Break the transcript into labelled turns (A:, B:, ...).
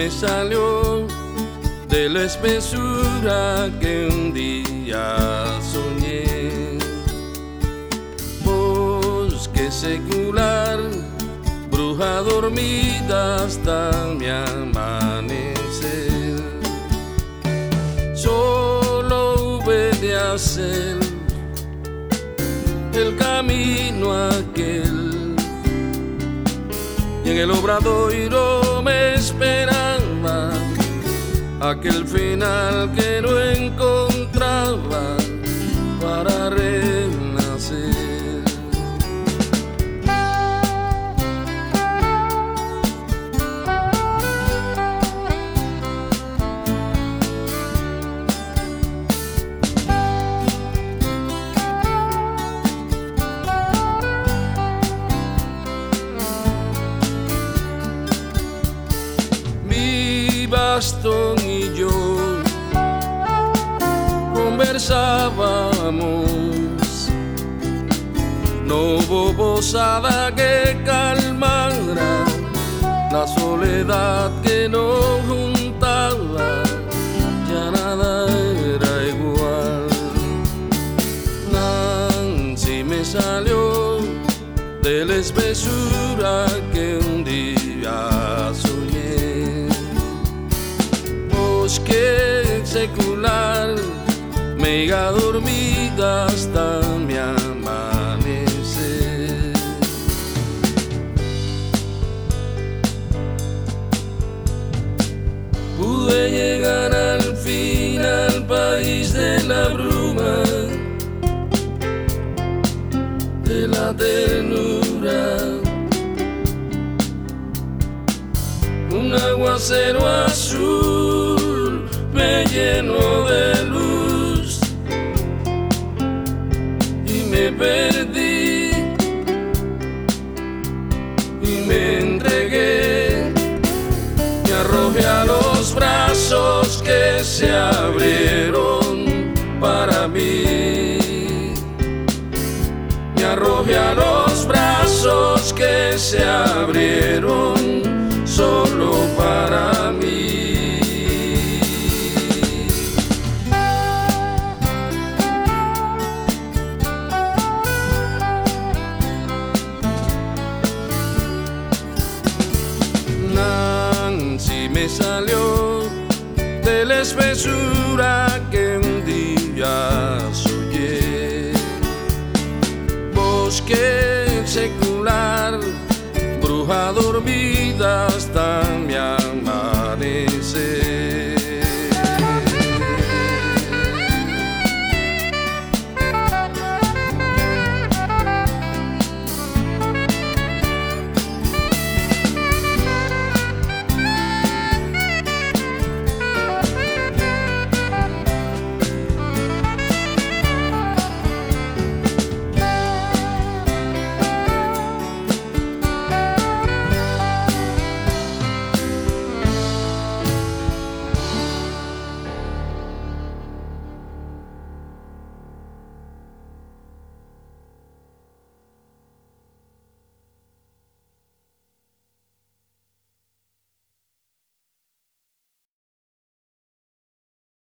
A: me salió de la espesura que un día soñé. Bosque secular, bruja dormida hasta mi amanecer. Solo hube de hacer el camino aquel, y en el obradoiro me esperaba aquel final que no encontraba para renacer. Bastón y yo conversábamos, no hubo posada que calmara la soledad que nos juntaba, ya nada era igual. Nancy me salió de la espesura que un día soñé. Bosque secular, mega dormida hasta mi amanecer. Pude llegar al fin al país de la bruma, de la ternura. Un aguacero azul me llenó de luz y me perdí y me entregué. Me arrojé a los brazos que se abrieron para mí. Me arrojé a los brazos que se abrieron solo para mí. Nancy me salió de la espesura